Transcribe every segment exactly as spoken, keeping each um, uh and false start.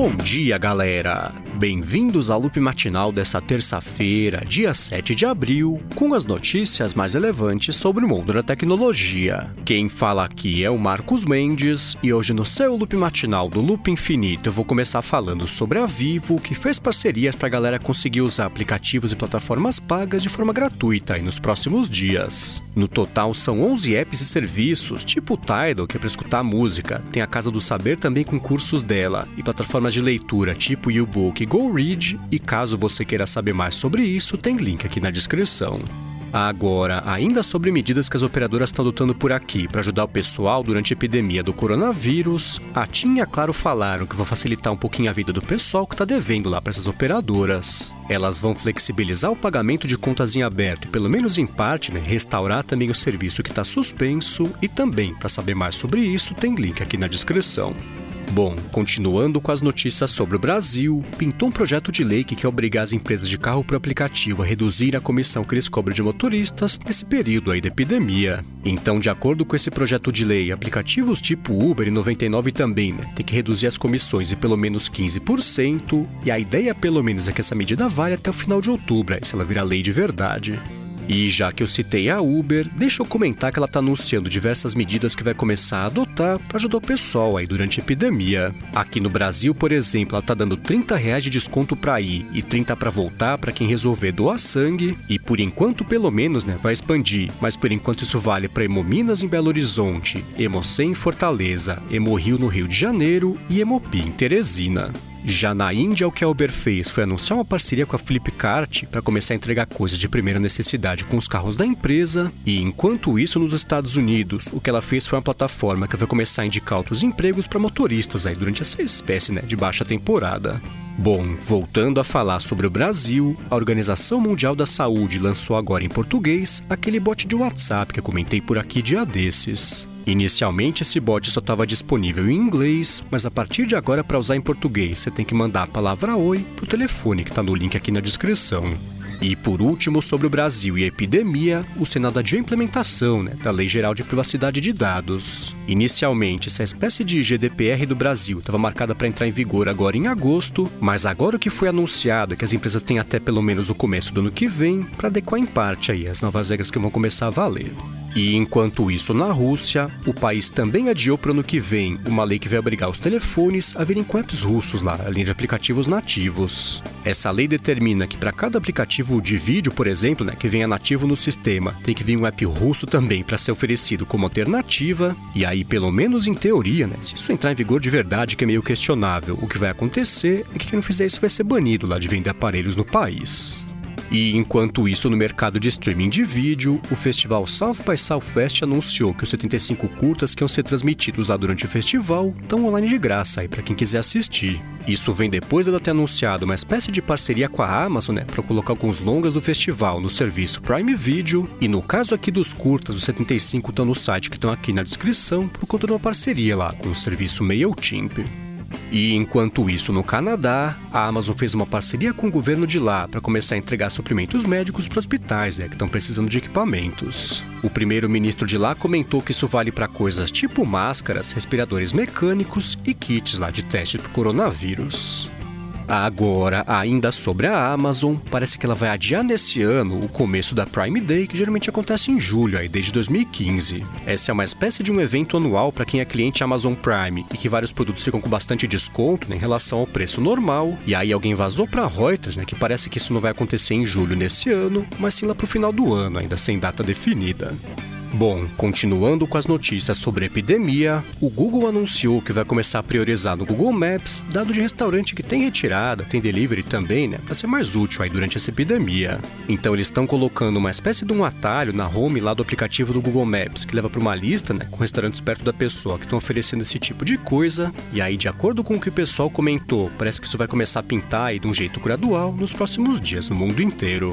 Bom dia, galera! Bem-vindos ao loop matinal dessa terça-feira, dia sete de abril, com as notícias mais relevantes sobre o mundo da tecnologia. Quem fala aqui é o Marcos Mendes, e hoje no seu loop matinal do Loop Infinito eu vou começar falando sobre a Vivo, que fez parcerias para a galera conseguir usar aplicativos e plataformas pagas de forma gratuita aí nos próximos dias. No total são onze apps e serviços, tipo o Tidal, que é para escutar música, tem a Casa do Saber também com cursos dela, e plataformas de leitura tipo YouBook e GoRead, e caso você queira saber mais sobre isso, tem link aqui na descrição. Agora, ainda sobre medidas que as operadoras estão adotando por aqui para ajudar o pessoal durante a epidemia do coronavírus, a TIM e a Claro falaram que vão facilitar um pouquinho a vida do pessoal que está devendo lá para essas operadoras. Elas vão flexibilizar o pagamento de contas em aberto e, pelo menos em parte, né, restaurar também o serviço que está suspenso, e também, para saber mais sobre isso, tem link aqui na descrição. Bom, continuando com as notícias sobre o Brasil, pintou um projeto de lei que quer obrigar as empresas de carro por aplicativo a reduzir a comissão que eles cobram de motoristas nesse período aí da epidemia. Então, de acordo com esse projeto de lei, aplicativos tipo Uber e noventa e nove também, né, tem que reduzir as comissões em pelo menos quinze por cento, e a ideia pelo menos é que essa medida vale até o final de outubro, aí, se ela virar lei de verdade. E já que eu citei a Uber, deixa eu comentar que ela está anunciando diversas medidas que vai começar a adotar para ajudar o pessoal aí durante a epidemia. Aqui no Brasil, por exemplo, ela está dando trinta reais de desconto para ir e trinta para voltar para quem resolver doar sangue. E por enquanto, pelo menos, né, vai expandir. Mas por enquanto isso vale para Hemominas em Belo Horizonte, Hemocem em Fortaleza, Hemorio no Rio de Janeiro e Hemopi em Teresina. Já na Índia, o que a Uber fez foi anunciar uma parceria com a Flipkart para começar a entregar coisas de primeira necessidade com os carros da empresa, e enquanto isso, nos Estados Unidos, o que ela fez foi uma plataforma que vai começar a indicar outros empregos para motoristas aí durante essa espécie, né, de baixa temporada. Bom, voltando a falar sobre o Brasil, a Organização Mundial da Saúde lançou agora em português aquele bot de WhatsApp que eu comentei por aqui dia desses. Inicialmente esse bot só estava disponível em inglês, mas a partir de agora, para usar em português, você tem que mandar a palavra oi pro telefone que está no link aqui na descrição. E por último, sobre o Brasil e a epidemia, o Senado adiou a implementação, né, da Lei Geral de Privacidade de Dados. Inicialmente, essa espécie de G D P R do Brasil estava marcada para entrar em vigor agora em agosto, mas agora o que foi anunciado é que as empresas têm até pelo menos o começo do ano que vem para adequar em parte aí as novas regras que vão começar a valer. E enquanto isso, na Rússia, o país também adiou para o ano que vem uma lei que vai obrigar os telefones a virem com apps russos lá, além de aplicativos nativos. Essa lei determina que para cada aplicativo de vídeo, por exemplo, né, que venha nativo no sistema, tem que vir um app russo também para ser oferecido como alternativa, e aí, pelo menos em teoria, né, se isso entrar em vigor de verdade, que é meio questionável, o que vai acontecer é que quem não fizer isso vai ser banido lá de vender aparelhos no país. E enquanto isso, no mercado de streaming de vídeo, o festival South by Southwest anunciou que os setenta e cinco curtas que iam ser transmitidos lá durante o festival estão online de graça aí para quem quiser assistir. Isso vem depois dela ter anunciado uma espécie de parceria com a Amazon, né, para colocar alguns longas do festival no serviço Prime Video, e no caso aqui dos curtas, os setenta e cinco estão no site que estão aqui na descrição por conta de uma parceria lá com o serviço MailChimp. E enquanto isso, no Canadá, a Amazon fez uma parceria com o governo de lá para começar a entregar suprimentos médicos para hospitais, né, que estão precisando de equipamentos. O primeiro-ministro de lá comentou que isso vale para coisas tipo máscaras, respiradores mecânicos e kits lá de teste para o coronavírus. Agora, ainda sobre a Amazon, parece que ela vai adiar nesse ano o começo da Prime Day, que geralmente acontece em julho, aí desde dois mil e quinze. Essa é uma espécie de um evento anual para quem é cliente Amazon Prime e que vários produtos ficam com bastante desconto, né, em relação ao preço normal. E aí alguém vazou para Reuters, né, que parece que isso não vai acontecer em julho nesse ano, mas sim lá para o final do ano, ainda sem data definida. Bom, continuando com as notícias sobre a epidemia, o Google anunciou que vai começar a priorizar no Google Maps dado de restaurante que tem retirada, tem delivery também, né, para ser mais útil aí durante essa epidemia. Então eles estão colocando uma espécie de um atalho na home lá do aplicativo do Google Maps, que leva para uma lista, né, com restaurantes perto da pessoa que estão oferecendo esse tipo de coisa. E aí, de acordo com o que o pessoal comentou, parece que isso vai começar a pintar aí de um jeito gradual nos próximos dias no mundo inteiro.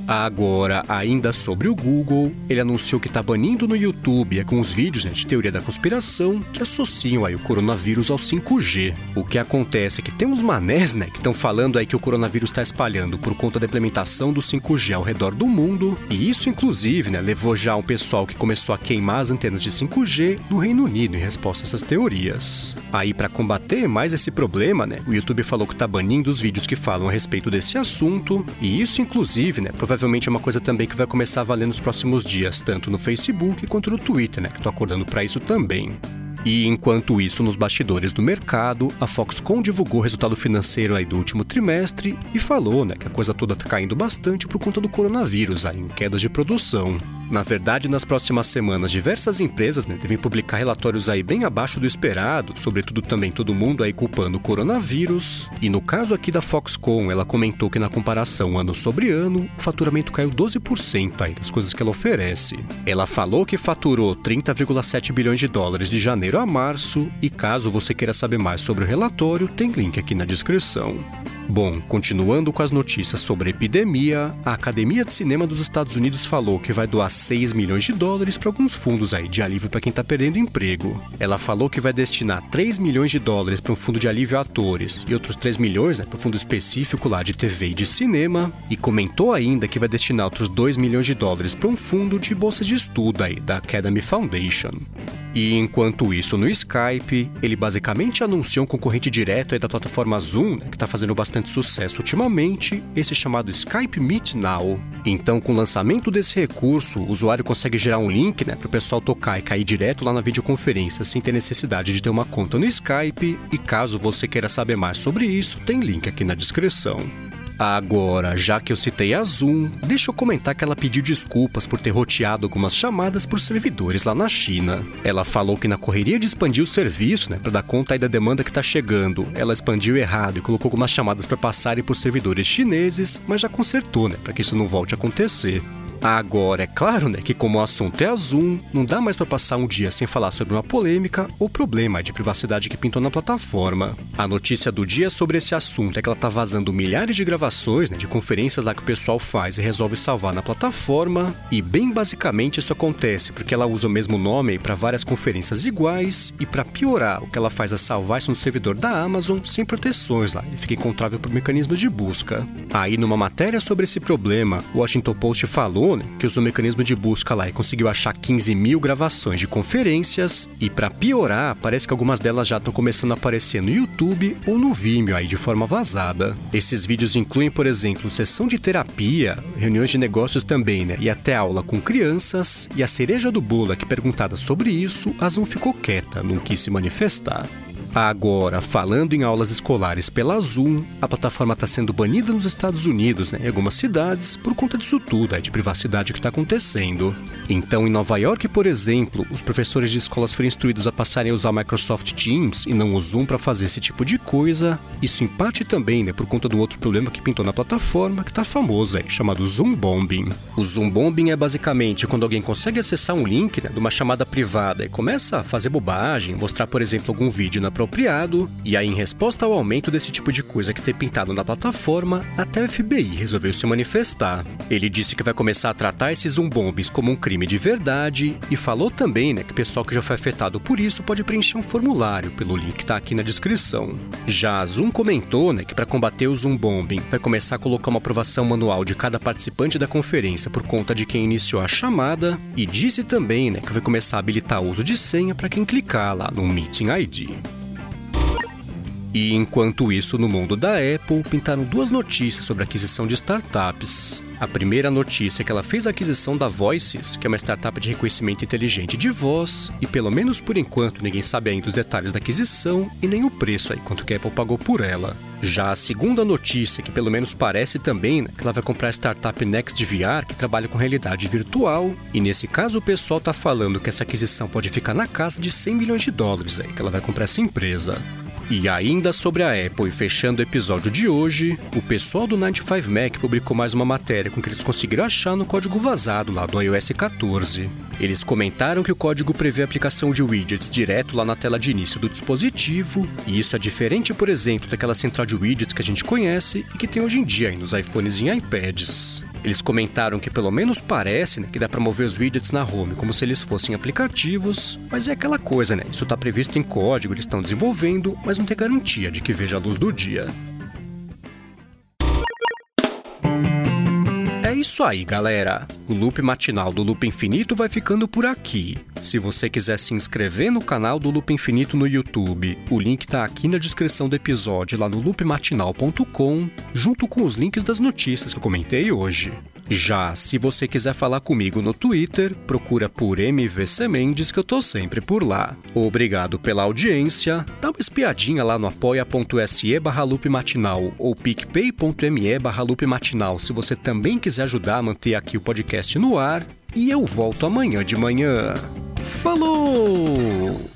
Agora, ainda sobre o Google, ele anunciou que está banindo no YouTube alguns vídeos, né, de teoria da conspiração que associam aí o coronavírus ao cinco G. O que acontece é que tem uns manés, né, que estão falando aí que o coronavírus está espalhando por conta da implementação do cinco G ao redor do mundo, e isso inclusive, né, levou já um pessoal que começou a queimar as antenas de cinco G no Reino Unido em resposta a essas teorias. Aí, para combater mais esse problema, né, o YouTube falou que está banindo os vídeos que falam a respeito desse assunto, e isso inclusive, né, provavelmente Provavelmente é uma coisa também que vai começar a valer nos próximos dias, tanto no Facebook quanto no Twitter, né? Que tô acordando para isso também. E enquanto isso, nos bastidores do mercado, a Foxconn divulgou o resultado financeiro aí do último trimestre e falou, né, que a coisa toda tá caindo bastante por conta do coronavírus, aí, em quedas de produção. Na verdade, nas próximas semanas, diversas empresas, né, devem publicar relatórios aí bem abaixo do esperado, sobretudo também todo mundo aí culpando o coronavírus. E no caso aqui da Foxconn, ela comentou que na comparação ano sobre ano, o faturamento caiu doze por cento aí das coisas que ela oferece. Ela falou que faturou trinta vírgula sete bilhões de dólares de janeiro a março, e caso você queira saber mais sobre o relatório, tem link aqui na descrição. Bom, continuando com as notícias sobre a epidemia, a Academia de Cinema dos Estados Unidos falou que vai doar seis milhões de dólares para alguns fundos aí de alívio para quem está perdendo emprego. Ela falou que vai destinar três milhões de dólares para um fundo de alívio a atores e outros três milhões, né, para um fundo específico lá de T V e de cinema, e comentou ainda que vai destinar outros dois milhões de dólares para um fundo de bolsa de estudo aí da Academy Foundation. E enquanto isso, no Skype, ele basicamente anunciou um concorrente direto aí da plataforma Zoom, né, que está fazendo bastante sucesso ultimamente, esse chamado Skype Meet Now. Então, com o lançamento desse recurso, o usuário consegue gerar um link, né, para o pessoal tocar e cair direto lá na videoconferência, sem ter necessidade de ter uma conta no Skype, e caso você queira saber mais sobre isso, tem link aqui na descrição. Agora, já que eu citei a Zoom, deixa eu comentar que ela pediu desculpas por ter roteado algumas chamadas por servidores lá na China. Ela falou que na correria de expandir o serviço, né, para dar conta aí da demanda que tá chegando, ela expandiu errado e colocou algumas chamadas para passarem por servidores chineses, mas já consertou, né, para que isso não volte a acontecer. Agora, é claro, né, que como o assunto é a Zoom, não dá mais para passar um dia sem falar sobre uma polêmica ou problema de privacidade que pintou na plataforma. A notícia do dia sobre esse assunto é que ela tá vazando milhares de gravações, né, de conferências lá que o pessoal faz e resolve salvar na plataforma, e bem basicamente isso acontece porque ela usa o mesmo nome para várias conferências iguais, e para piorar, o que ela faz é salvar isso no servidor da Amazon sem proteções lá, ele fica encontrável por mecanismos de busca. Aí, numa matéria sobre esse problema, o Washington Post falou, né, que usou o mecanismo de busca lá e conseguiu achar quinze mil gravações de conferências, e para piorar, parece que algumas delas já estão começando a aparecer no YouTube ou no Vimeo aí de forma vazada. Esses vídeos incluem, por exemplo, sessão de terapia, reuniões de negócios também, né, e até aula com crianças, e a cereja do bolo é que, perguntada sobre isso, a Zoom ficou quieta, não quis se manifestar. Agora, falando em aulas escolares pela Zoom, a plataforma está sendo banida nos Estados Unidos, né, em algumas cidades, por conta disso tudo, é, de privacidade que está acontecendo. Então, em Nova York, por exemplo, os professores de escolas foram instruídos a passarem a usar o Microsoft Teams e não o Zoom para fazer esse tipo de coisa. Isso em parte também, né, por conta de um outro problema que pintou na plataforma, que está famoso, é, chamado Zoom Bombing. O Zoom Bombing é basicamente quando alguém consegue acessar um link, né, de uma chamada privada e começa a fazer bobagem, mostrar, por exemplo, algum vídeo inapropriado, e aí, em resposta ao aumento desse tipo de coisa que tem pintado na plataforma, até o F B I resolveu se manifestar. Ele disse que vai começar a tratar esses Zoom Bombings como um crime de verdade, e falou também, né, que o pessoal que já foi afetado por isso pode preencher um formulário pelo link que está aqui na descrição. Já a Zoom comentou, né, que para combater o Zoom Bombing vai começar a colocar uma aprovação manual de cada participante da conferência por conta de quem iniciou a chamada, e disse também, né, que vai começar a habilitar o uso de senha para quem clicar lá no Meeting I D. E enquanto isso, no mundo da Apple, pintaram duas notícias sobre a aquisição de startups. A primeira notícia é que ela fez a aquisição da Voices, que é uma startup de reconhecimento inteligente de voz, e pelo menos por enquanto ninguém sabe ainda os detalhes da aquisição e nem o preço aí, quanto que a Apple pagou por ela. Já a segunda notícia, que pelo menos parece também, né, que ela vai comprar a startup Next V R, que trabalha com realidade virtual, e nesse caso o pessoal tá falando que essa aquisição pode ficar na casa de cem milhões de dólares aí, que ela vai comprar essa empresa. E ainda sobre a Apple, e fechando o episódio de hoje, o pessoal do noventa e cinco Mac publicou mais uma matéria com que eles conseguiram achar no código vazado lá do i O S quatorze. Eles comentaram que o código prevê a aplicação de widgets direto lá na tela de início do dispositivo, e isso é diferente, por exemplo, daquela central de widgets que a gente conhece e que tem hoje em dia aí nos iPhones e iPads. Eles comentaram que pelo menos parece, né, que dá para mover os widgets na home como se eles fossem aplicativos, mas é aquela coisa, né? Isso está previsto em código, eles estão desenvolvendo, mas não tem garantia de que veja a luz do dia. É isso aí, galera. O Loop Matinal do Loop Infinito vai ficando por aqui. Se você quiser se inscrever no canal do Loop Infinito no YouTube, o link está aqui na descrição do episódio lá no loop matinal ponto com, junto com os links das notícias que eu comentei hoje. Já se você quiser falar comigo no Twitter, procura por M V C Mendes que eu tô sempre por lá. Obrigado pela audiência, dá uma espiadinha lá no apoia.se barra loop matinal ou picpay.me barra loop matinal se você também quiser ajudar a manter aqui o podcast no ar. E eu volto amanhã de manhã. Falou!